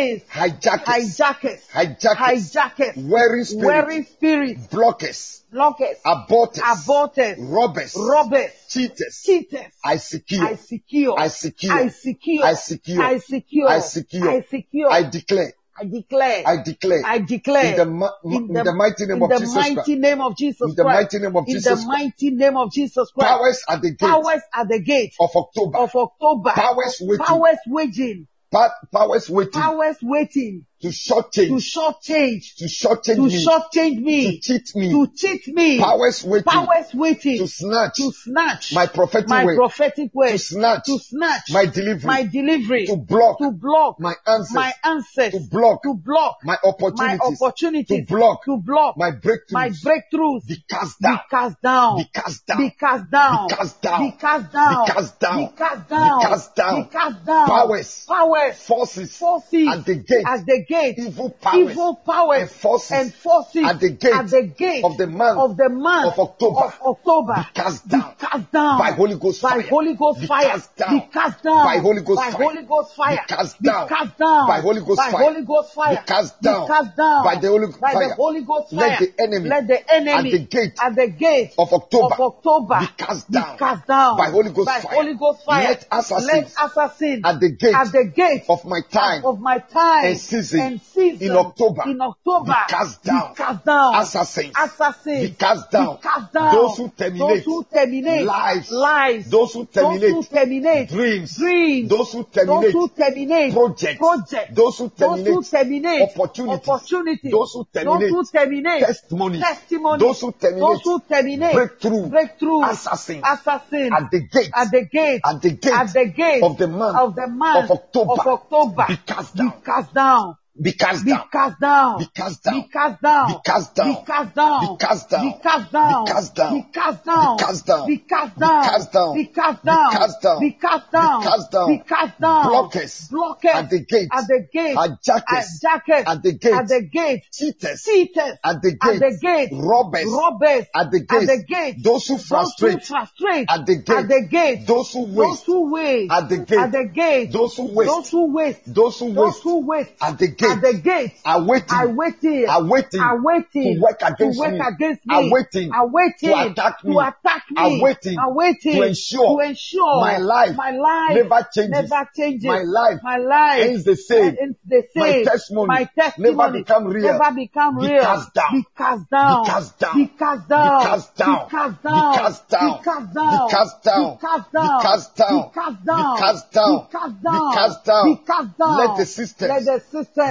hijackers, wearing spirits, blockers, aborters, robbers, cheaters. I secure. I declare. In the mighty name of Jesus Christ. In the mighty name of Jesus Christ. Powers at the gate of October. Powers waiting. To shortchange me. To cheat me. Powers waiting. To snatch my prophetic word. To snatch my delivery. To block my answers. To block my opportunities. To block my breakthroughs. Be cast down. Powers. Forces at the gate. Evil powers and forces at the gate of the month of October. Be cast down by Holy Ghost fire. Be cast down by Holy Ghost fire. Be cast down by Holy Ghost fire. Be cast down by the Holy Ghost fire. Let the enemy at the gate of October be cast down by Holy Ghost fire. Let assassins at the gate of my time and season in October be cast down. Assassins be cast down. Those who terminate lives. Those who terminate dreams. Those who terminate projects. Those who terminate opportunities. Those who terminate testimonies. Those who terminate breakthrough. Assassins at the gate of the month of October. Be cast down. Be cast down. Be cast down. Be cast down. Be cast down. Be cast down. Be cast down. Be cast down. Be cast down. Be cast down. Be cast down. Be cast down. Be cast down. Be cast down. Be cast down. Be cast down. Be cast down. Blockers at the gate. At the gate. Hijackers at the gate. At the gate. Cheaters at the gate. Robbers at the gate. Those who frustrate at the gate. At the gate. Those who waste at the gate. At the gate. Those who waste at the gate. At the gate. Are waiting to work against me. Waiting to attack me. Waiting to ensure my life never changes. My life ends the same. My testimony never become real. Be cast down. Be cast down. Be cast down. Be cast down. Be cast down. Be cast down. Be cast down. Be cast down. Be cast down. Be cast down. Be cast down. Be cast down. Be cast down. Be cast down. Let the system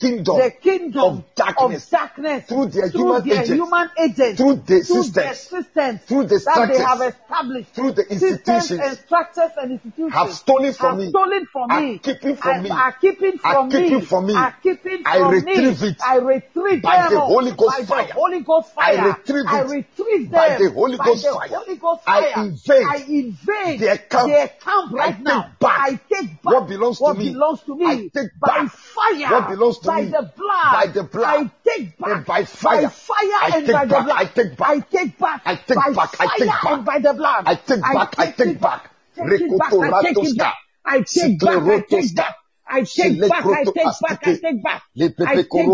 kingdom of darkness through their human agents, through the systems, through the that they have structures, established, through the institutions, and structures and institutions have stolen from me, are keeping from me, are keeping from me, I retrieve it I retrieve by them the Holy Ghost by fire. the Holy Ghost fire. I retrieve I it retrieve by them the Holy Ghost the fire. Holy Ghost I fire. invade I invade their camp. right I now. take back I take back what belongs to me. I take by back fire. what belongs to by me. the blood. By the blood. I take back And by fire. I and take by the back. blood. I take back. I take back. I take by back. I fire take back. and by the blood. I take back. I take back. Rekoto ratoska. I take back. I take back. I take back, I take back, I take back. I take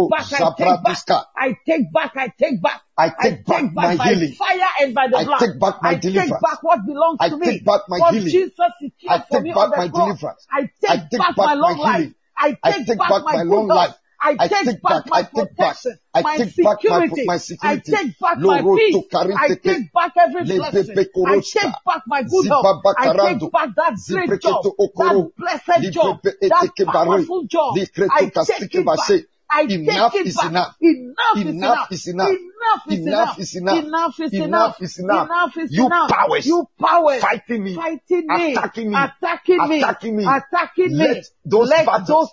back, I take back, I take back. I take back my healing. By fire and by the blood. I take back my deliverance. I take back what belongs to me. I take back my what healing. Jesus secured for me on the cross. I take back my long life. I take back my long life. I take back my protection, my security. I take back my peace. I take back every blessing. I take back my good health. I take back that great job, that blessed job, that powerful job. I take it back. Enough is enough. Enough is enough. Enough is enough. Enough is enough. Enough is enough. Enough is You enough. powers. You powers. Fighting me. Attacking me. Attacking me. Let those battles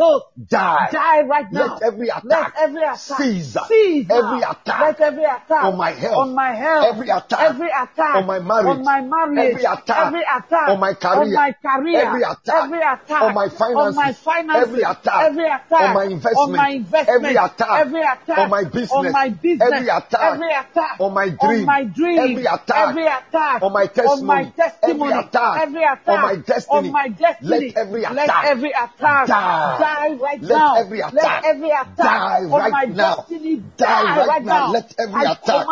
die. Die right now. Let every attack cease. Every attack. Let every attack on my health. Every attack on my marriage. Every attack on my career. Every attack on my finances. Every attack on my investment. Every attack on my business. Every attack on my dream. Every attack on my testimony. Every attack on my destiny. Let every attack die right now. Let every attack die right now. Die right now. Let every attack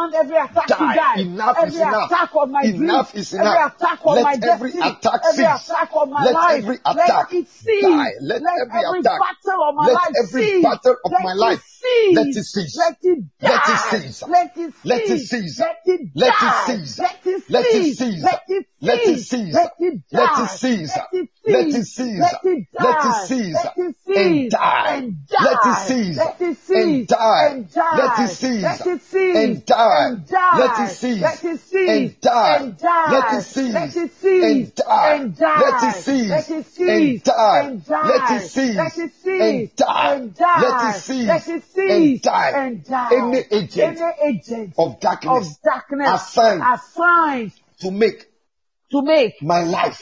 die. Enough is enough. Enough is enough. Let every attack cease. Let every attack die. Let every attack. Let every battle of my life. Let it cease. Let it cease. Let it cease. Let it cease. Let it cease. Let it cease. Let it cease. Let it cease. Let it cease. And die. Let it cease. And die. Let it cease. And die. Let it cease. And die. Let it cease. And die. Let it cease. And die. Let it cease. And die. Let it cease. And die. Any agent of darkness assigned to make my life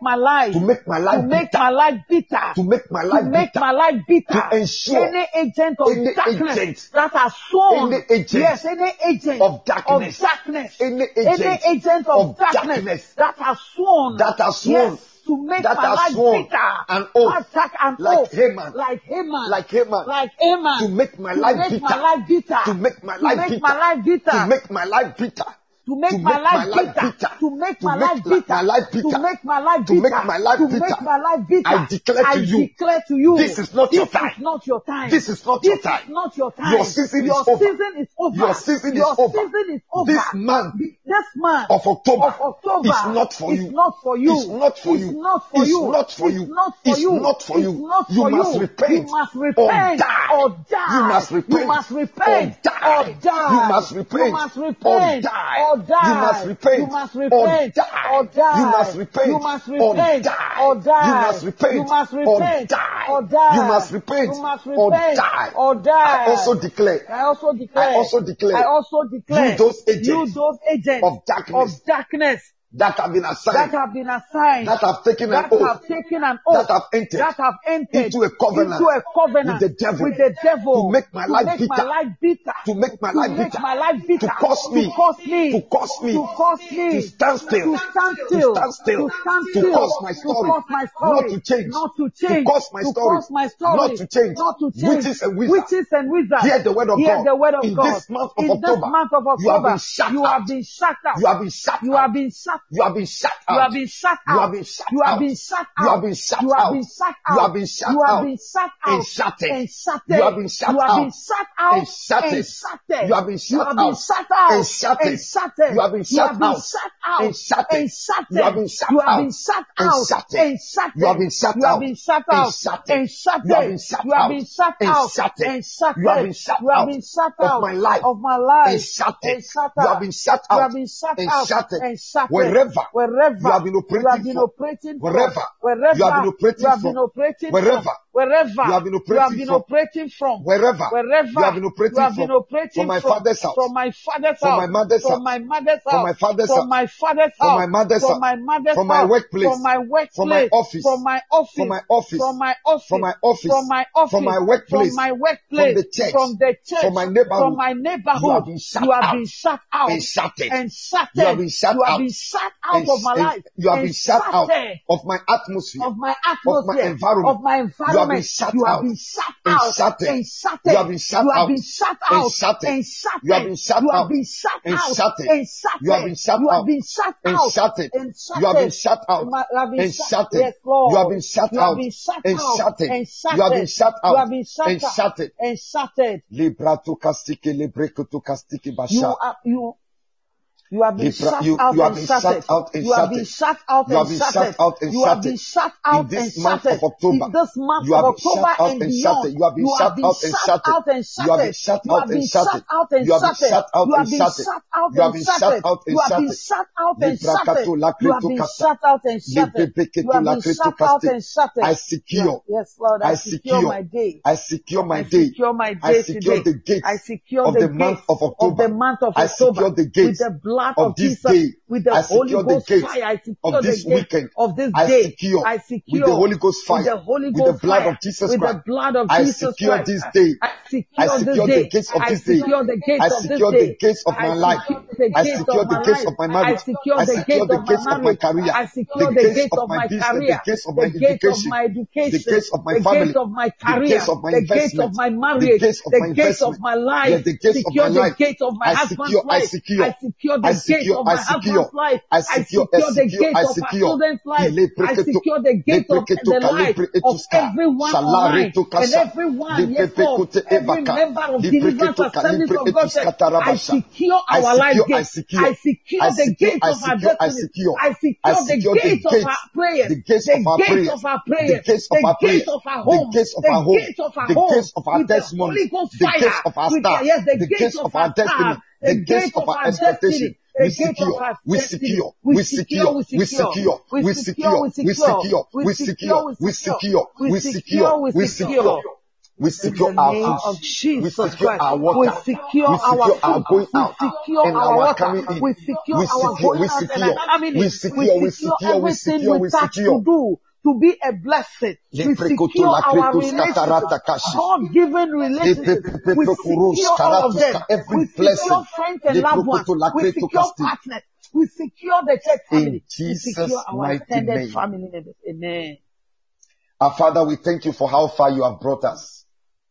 bitter, to ensure any agent of darkness that has sworn, any agent of darkness, any agent of darkness that has sworn, yes, to make my life bitter, an oath, like Haman, to make my life bitter, to make my life bitter, to make my life bitter. To make my life bitter. To make my life bitter. To make my life bitter. To make my life bitter. I declare to you. This is not your time. This is not your time. Your season is over. Your season is over. This month of October is not for you. It's not for you. It's not for you. It's not for you. You must repent or die. You must repent or die. You must repent or die. You must repent or die. You must repent or die. You must repent or die. You must repent or die. I also declare. You those agents of darkness that have been assigned, that have taken an oath, that have entered into a covenant with the devil to make my life bitter, to make my life bitter, to cause me, to stand still, to cause my story not to change, to cause my story not to change. Witches and wizards, hear the word of God. In this month of October, you have been shut out. You have been shut out. You have been shut out. You have been shut out. You have been shut out. You have been shut out. You have been shut out. You have been shut out. You have been shut out. You have been shut out. And shut it. You have been shut out. And shut it. You have been shut out. And shut it. You have been shut out. out. And shut it. And shut You have it. been shut You have out. been shut And out. shut it. And shut You have it. been shut You have out. been shut And out. shut it. And shut You have it. been shut You have out. been shut And out. shut it. And shut You have it. been shut You have out been shut of out my life. of my And life. shut And it. shut You have out. been shut You have out. been shut And out. shut it. And shut it. Wherever you have been You have operating been from. operating Wherever from. Wherever you have been you operating have from. been operating Wherever from. Wherever you have been you have operating been from. operating from. Wherever Wherever you have been you operating have been from operating my father's house, from my father's from house, my mother's from house, my mother's from house, my father's from house, my father's from house, my mother's from house, my mother's from my house, workplace, from my workplace, from my office, from my office, from my office, from my office, from my office, from my office, from my from workplace, my from workplace, the church, from the church, from my from neighborhood. my You have neighborhood. been shut You have out. been shut out And shut it. and shut You have it. been shut You have out. been shut out And of my life. you have and been shut out it of my atmosphere, of my of my atmosphere, environment. of my You have been environment. shut You have out. been shut And out shut it. and shut You it. have been shut You have out. been shut And out shut it. and shut You have it. been shut You have out. been shut And out shut it. and shut You have it. been shut You have out. been shut And out shut it. and shut You have been it. shut out. You have been And shut. shut it. Yes, Lord. You have been shut You have out. been shut And out shut it. and shut You have been it. shut You out. have been shut And out shut it. and shut it. Librato kastike lebrekoto kastike You basha. are you have been shut You out have and been shut shut it. out and You have shut been it. shut out You have and been shut shut it. out and You have shut been it. shut In out and this shut month it. of October, In this month you of have been October shut out and and shut beyond, it. You have been you shut have been out and shut shut it. out and You shut have been it. shut You out have and been shut shut it. out and You have been shut it. shut out You have and been shut it. shut out You have and been shut shut it. out and You have shut been it. shut out and shut it. Librakato You have lakreto been kasta. shut out and shut it. You Librebeketo have been lakreto shut out kaste. and shut it. I secure. Yes, Lord, I secure my day. I secure my I day. secure my I day secure today. the gates I secure of the the month gates of October. of the month of I October secure the with gates the blood of of this Jesus, day. with the I Holy secure the Ghost gates fire. I secure of the this gates weekend. of this I day. secure I secure with the Holy Ghost with fire, the Holy with the Ghost blood fire, of Jesus with Christ. the blood of I Jesus secure Christ. this day. I I secure this secure the day. gates of I this day. secure the gates I of this secure the day. gates of my I life. secure the I gates secure of the my gates life. of my I marriage. secure I the secure gates the of my gates of my marriage. career. I secure The the gates gates of of my my business. The career, gates of my the gates of education. my The education, gates of my the family. gates of my The career, gates of my the gates of investment. my The marriage, gates of the my gates of investment. my Yeah, life. the gates of my Secure the life. gates of my I husband's secure, I life. secure. I secure I the gates secure, of I my secure. husband's life. I I secure, secure the secure, gates I of my secure. children's life. I Lepreketo, secure the gates of lepreketo, the life kalipre of etuska, everyone online shalareto and kasha, everyone, yes Lord, leprepekote every evaka, member of Deliverance lepreketo, Assemblies kalipre of God Church. etuska I tarabasha. secure I our life secure, I gates. secure. I secure I the secure, gates I of our secure, I destiny. secure. I I secure the secure the gates of our prayers. the gates The of our gates prayers, of our the prayers. gates of The our prayers, gates of our the home. gates of The our home, gates of our the home. gates of our With the testimonies, Holy Ghost the fire. gates of our With star, the the gates of our destiny, star. the The gates of our our expectation. destiny. We The gate of secure, our we destiny. secure, We we secure, secure, we secure, we secure, we secure, we secure, we secure, we secure, we secure. We secure in the our name food. of Jesus We secure Christ. our water. We secure We secure our our food. going We out secure and our our water. coming in. We secure We our secure, going we out and secure, our coming in. we secure, we secure, we everything secure, we we touch secure. to do to be a blessing. We secure our relationship, God-given relationship. We secure all of them. We secure friends and loved ones. We secure partners. We secure the church family. We secure our extended family members. Amen. Our Father, we thank you for how far you have brought us.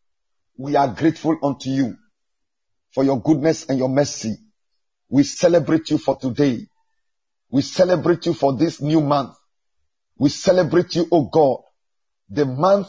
We are grateful unto you for your goodness and your mercy. We celebrate you for today. We celebrate you for this new month. We celebrate you, O God, the month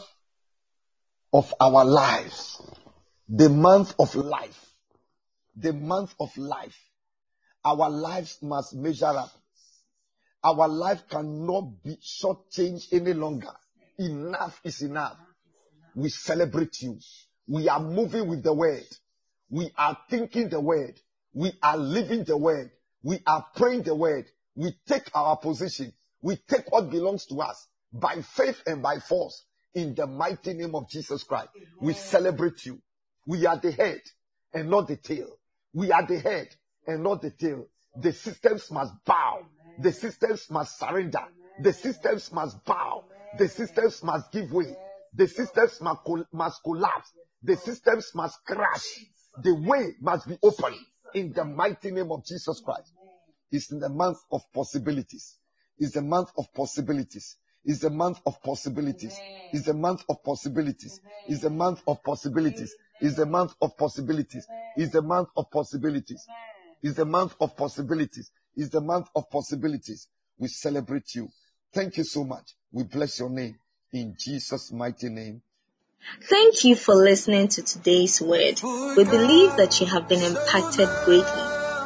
of our lives, the month of life, the month of life. Our lives must measure up. Our life cannot be shortchanged any longer. Enough is enough. We celebrate you. We are moving with the word. We are thinking the word. We are living the word. We are praying the word. We take our position. We take what belongs to us by faith and by force in the mighty name of Jesus Christ. Amen. We celebrate you. We are the head and not the tail. We are the head and not the tail. The systems must bow. Amen. The systems must surrender. Amen. The systems must bow. Amen. The systems must give way. The systems must collapse. The systems must crash. The way must be open in the mighty name of Jesus Christ. It's in the month of possibilities. It's the month of possibilities. It's the month of possibilities. It's the month of possibilities. It's the month of possibilities. It's the month of possibilities. It's the month of possibilities. It's the month of possibilities. It's the month of possibilities. We celebrate you. Thank you so much. We bless your name in Jesus' mighty name. Thank you for listening to today's word. We believe that you have been impacted greatly.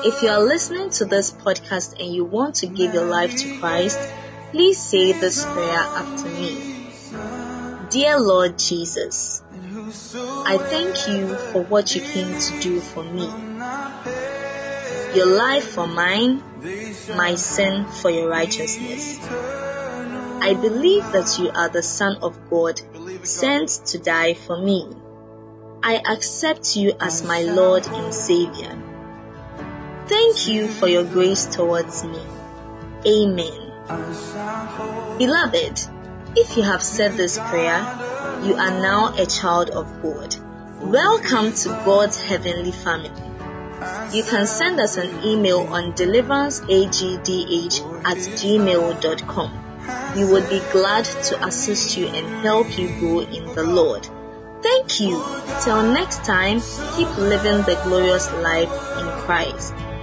If you are listening to this podcast and you want to give your life to Christ, please say this prayer after me. Dear Lord Jesus, I thank you for what you came to do for me. Your life for mine, my sin for your righteousness. I believe that you are the Son of God, sent to die for me. I accept you as my Lord and Savior. Thank you for your grace towards me. Amen. Beloved, if you have said this prayer, you are now a child of God. Welcome to God's heavenly family. You can send us an email on deliveranceagdh@gmail.com. We would be glad to assist you and help you grow in the Lord. Thank you. Till next time, keep living the glorious life in Christ.